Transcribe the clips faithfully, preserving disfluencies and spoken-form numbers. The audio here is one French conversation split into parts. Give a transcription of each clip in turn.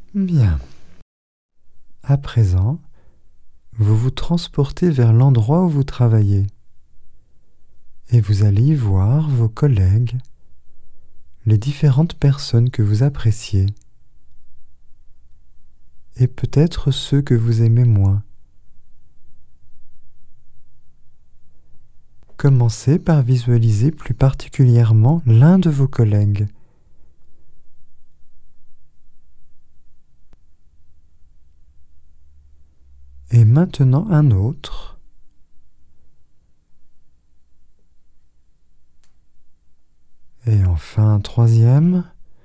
Bien. À présent, vous vous transportez vers l'endroit où vous travaillez et vous allez y voir vos collègues, les différentes personnes que vous appréciez et peut-être ceux que vous aimez moins. Commencez par visualiser plus particulièrement l'un de vos collègues. Et maintenant un autre. Et enfin un troisième.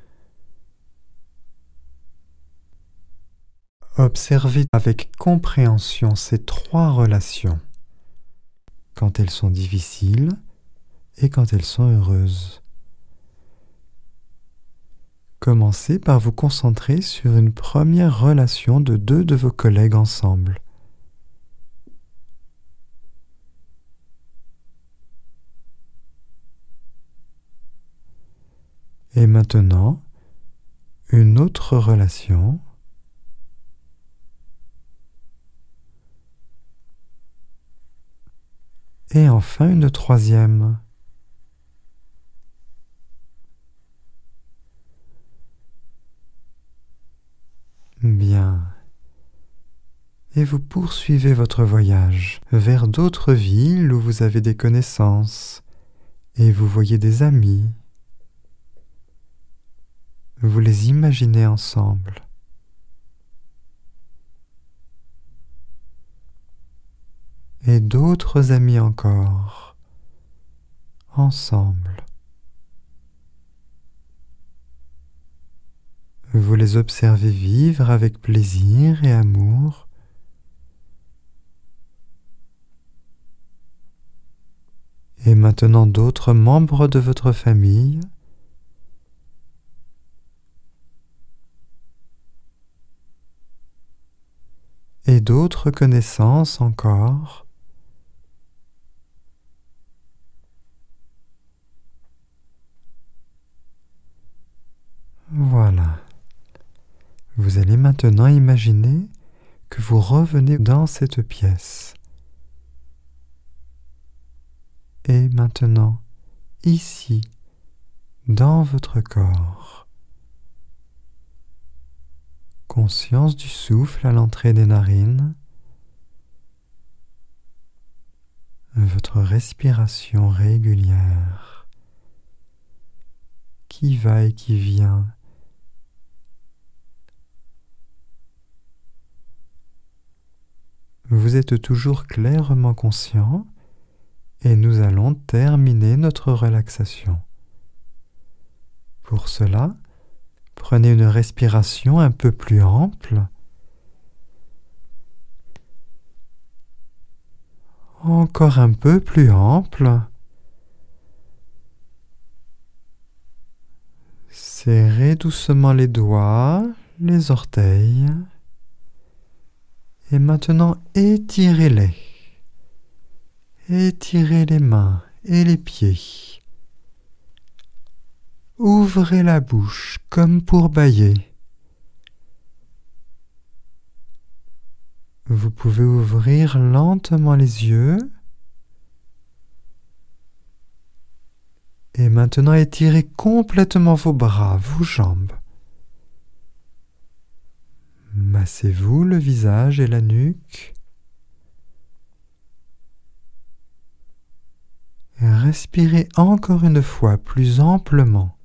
Observez avec compréhension ces trois relations, quand elles sont difficiles et quand elles sont heureuses. Commencez par vous concentrer sur une première relation de deux de vos collègues ensemble. Et maintenant, une autre relation. Et enfin une troisième. Bien. Et vous poursuivez votre voyage vers d'autres villes où vous avez des connaissances et vous voyez des amis. Vous les imaginez ensemble. Et d'autres amis encore, ensemble. Vous les observez vivre avec plaisir et amour. Et maintenant d'autres membres de votre famille. Et d'autres connaissances encore. Voilà. Vous allez maintenant imaginer que vous revenez dans cette pièce. Et maintenant, ici, dans votre corps. Conscience du souffle à l'entrée des narines. Votre respiration régulière qui va et qui vient. Vous êtes toujours clairement conscient et nous allons terminer notre relaxation. Pour cela, prenez une respiration un peu plus ample. Encore un peu plus ample. Serrez doucement les doigts, les orteils. Et maintenant, étirez-les. Étirez les mains et les pieds. Ouvrez la bouche comme pour bâiller. Vous pouvez ouvrir lentement les yeux. Et maintenant, étirez complètement vos bras, vos jambes. Massez-vous le visage et la nuque. Et respirez encore une fois plus amplement.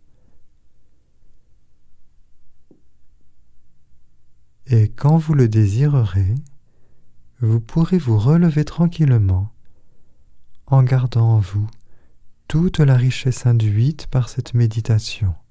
Et quand vous le désirerez, vous pourrez vous relever tranquillement en gardant en vous toute la richesse induite par cette méditation.